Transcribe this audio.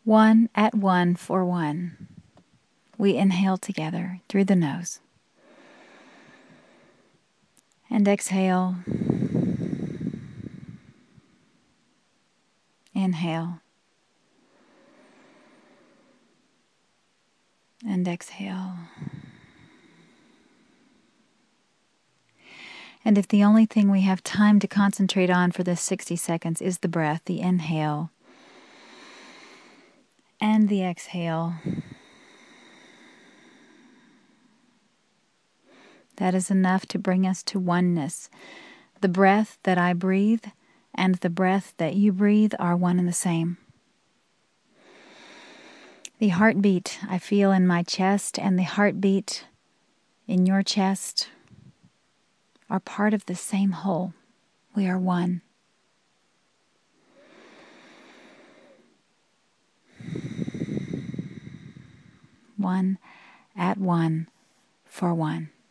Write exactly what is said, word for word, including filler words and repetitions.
One at one for one. We inhale together through the nose. And exhale. Inhale. And exhale. And if the only thing we have time to concentrate on for this sixty seconds is the breath, the inhale and the exhale, that is enough to bring us to oneness. The breath that I breathe and the breath that you breathe are one and the same. The heartbeat I feel in my chest and the heartbeat in your chest are part of the same whole. We are one. One at one for one.